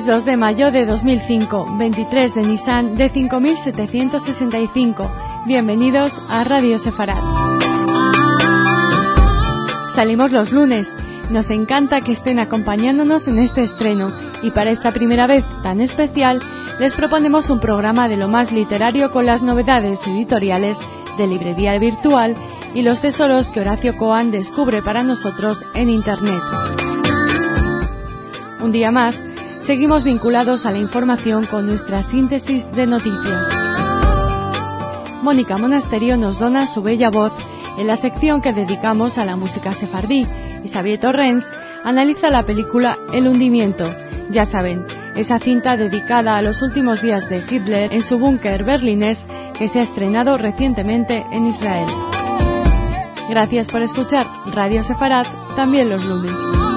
Lunes 2 de mayo de 2005, 23 de Nisan de 5765. Bienvenidos a Radio Sefarat. Salimos los lunes. Nos encanta que estén acompañándonos en este estreno y para esta primera vez tan especial les proponemos un programa de lo más literario con las novedades editoriales de Librería Virtual y los tesoros que Horacio Coan descubre para nosotros en Internet. Un día más, seguimos vinculados a la información con nuestra síntesis de noticias. Mónica Monasterio nos dona su bella voz en la sección que dedicamos a la música sefardí y Xavier Torrens analiza la película El hundimiento. Ya saben, esa cinta dedicada a los últimos días de Hitler en su búnker berlinés que se ha estrenado recientemente en Israel. Gracias por escuchar Radio Sefarat también los lunes.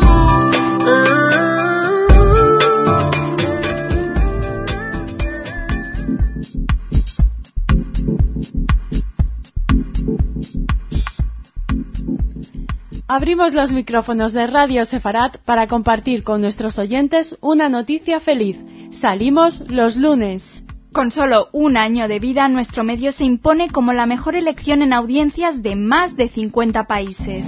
Abrimos los micrófonos de Radio Sefarat para compartir con nuestros oyentes una noticia feliz. Salimos los lunes. Con solo un año de vida, nuestro medio se impone como la mejor elección en audiencias de más de 50 países.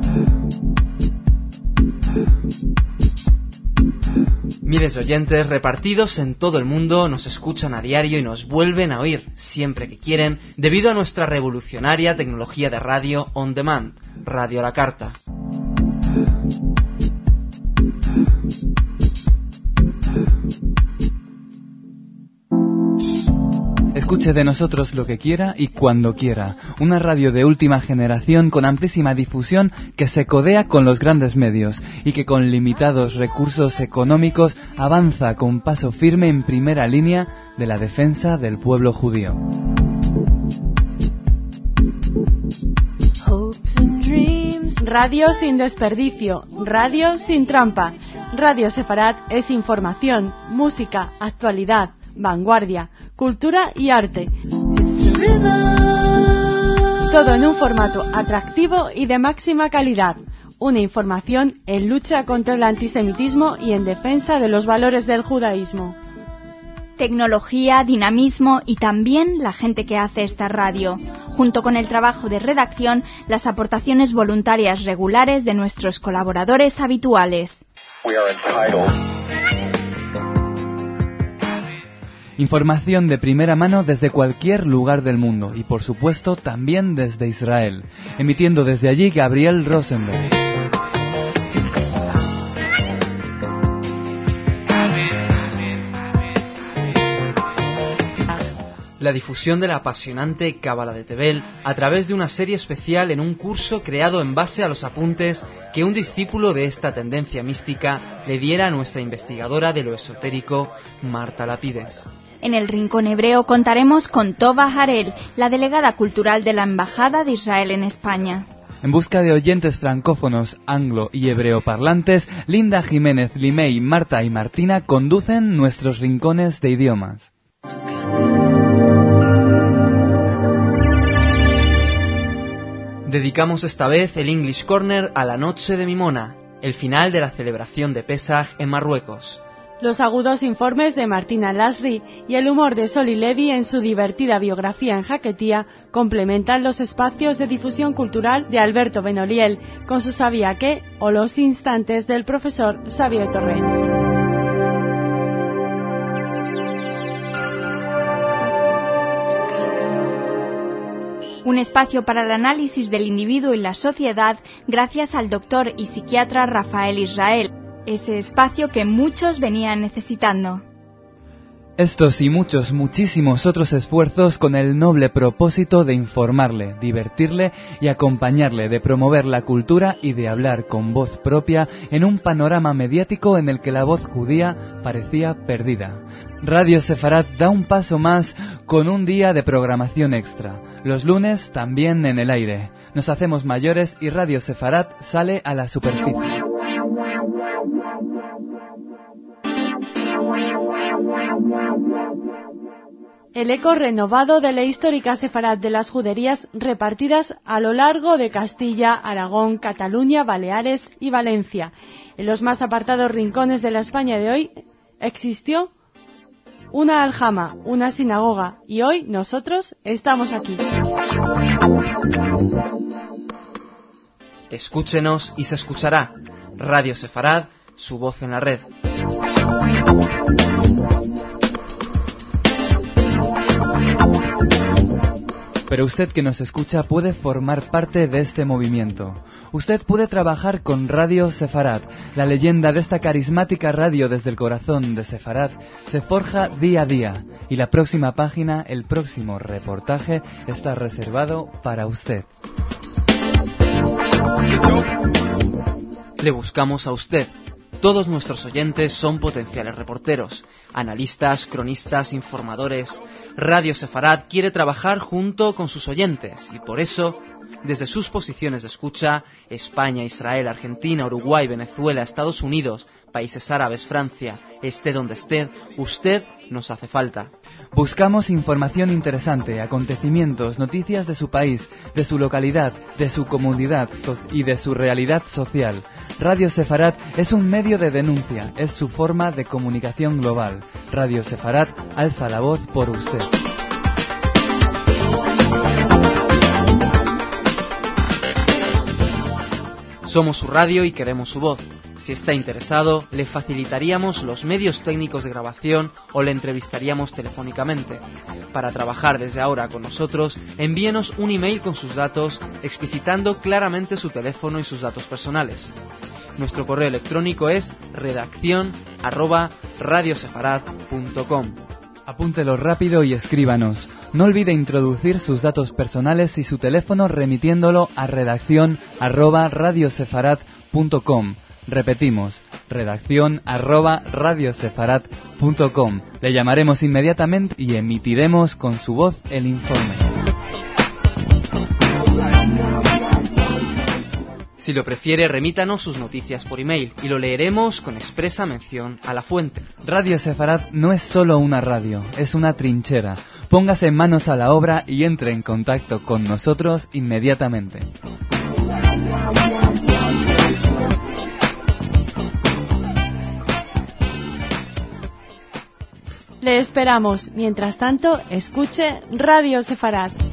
Miles de oyentes repartidos en todo el mundo nos escuchan a diario y nos vuelven a oír siempre que quieren debido a nuestra revolucionaria tecnología de radio on demand, Radio a la Carta. Escuche de nosotros lo que quiera y cuando quiera. Una radio de última generación con amplísima difusión que se codea con los grandes medios y que con limitados recursos económicos avanza con paso firme en primera línea de la defensa del pueblo judío. Radio sin desperdicio, radio sin trampa. Radio Sefarat es información, música, actualidad, vanguardia, cultura y arte. Todo en un formato atractivo y de máxima calidad. Una información en lucha contra el antisemitismo y en defensa de los valores del judaísmo. Tecnología, dinamismo y también la gente que hace esta radio. Junto con el trabajo de redacción, las aportaciones voluntarias regulares de nuestros colaboradores habituales. Información de primera mano desde cualquier lugar del mundo y por supuesto también desde Israel, emitiendo desde allí Gabriel Rosenberg. La difusión de la apasionante Cábala de Tevel a través de una serie especial en un curso creado en base a los apuntes que un discípulo de esta tendencia mística le diera a nuestra investigadora de lo esotérico, Marta Lapides. En el Rincón Hebreo contaremos con Tova Harel, la delegada cultural de la Embajada de Israel en España. En busca de oyentes francófonos, anglo y hebreo parlantes, Linda Jiménez, Limei, Marta y Martina conducen nuestros rincones de idiomas. Dedicamos esta vez el English Corner a la noche de Mimona, el final de la celebración de Pesaj en Marruecos. Los agudos informes de Martina Lasri y el humor de Soli Levi en su divertida biografía en Jaquetía complementan los espacios de difusión cultural de Alberto Benoliel con su Sabía qué o los instantes del profesor Xavier Torrens. Un espacio para el análisis del individuo y la sociedad gracias al doctor y psiquiatra Rafael Israel. Ese espacio que muchos venían necesitando. Estos y muchísimos otros esfuerzos con el noble propósito de informarle, divertirle y acompañarle, de promover la cultura y de hablar con voz propia en un panorama mediático en el que la voz judía parecía perdida. Radio Sefarat da un paso más con un día de programación extra. Los lunes también en el aire. Nos hacemos mayores y Radio Sefarat sale a la superficie. El eco renovado de la histórica Sefarat de las juderías repartidas a lo largo de Castilla, Aragón, Cataluña, Baleares y Valencia. En los más apartados rincones de la España de hoy existió una aljama, una sinagoga, y hoy nosotros estamos aquí. Escúchenos y se escuchará. Radio Sefarad, su voz en la red. Pero usted que nos escucha puede formar parte de este movimiento. Usted puede trabajar con Radio Sefarad. La leyenda de esta carismática radio desde el corazón de Sefarad se forja día a día. Y la próxima página, el próximo reportaje, está reservado para usted. Le buscamos a usted. Todos nuestros oyentes son potenciales reporteros, analistas, cronistas, informadores. Radio Sefarad quiere trabajar junto con sus oyentes y por eso, desde sus posiciones de escucha, España, Israel, Argentina, Uruguay, Venezuela, Estados Unidos, países árabes, Francia, esté donde esté, usted nos hace falta. Buscamos información interesante, acontecimientos, noticias de su país, de su localidad, de su comunidad y de su realidad social. Radio Sefarad es un medio de denuncia, es su forma de comunicación global. Radio Sefarad alza la voz por usted. Somos su radio y queremos su voz. Si está interesado, le facilitaríamos los medios técnicos de grabación o le entrevistaríamos telefónicamente. Para trabajar desde ahora con nosotros, envíenos un email con sus datos, explicitando claramente su teléfono y sus datos personales. Nuestro correo electrónico es redaccion@radiosefarad.com. Apúntelo rápido y escríbanos. No olvide introducir sus datos personales y su teléfono remitiéndolo a redaccion@radiosefarad.com. Repetimos, redaccion@radiosefarad.com. Le llamaremos inmediatamente y emitiremos con su voz el informe. Si lo prefiere, remítanos sus noticias por email y lo leeremos con expresa mención a la fuente. Radio Sefarad no es solo una radio, es una trinchera. Póngase manos a la obra y entre en contacto con nosotros inmediatamente. Le esperamos. Mientras tanto, escuche Radio Sefarad.